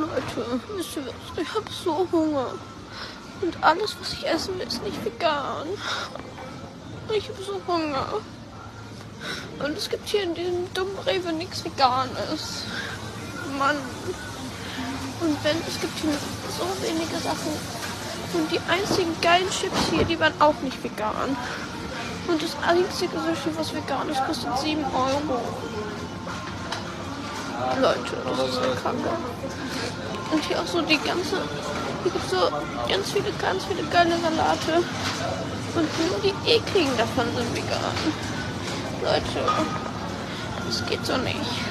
Leute, wisst ihr was? Ich habe so Hunger. Und alles, was ich essen will, ist nicht vegan. Ich habe so Hunger. Und es gibt hier in diesem dummen Rewe nichts Veganes. Mann. Und es gibt hier so wenige Sachen. Und die einzigen geilen Chips hier, die waren auch nicht vegan. Und das einzige Sushi, was vegan ist, kostet 7 Euro. Leute, das ist ja kacke. Und hier auch so hier gibt es so ganz viele geile Salate. Und nur die ekligen davon sind vegan. Leute, das geht so nicht.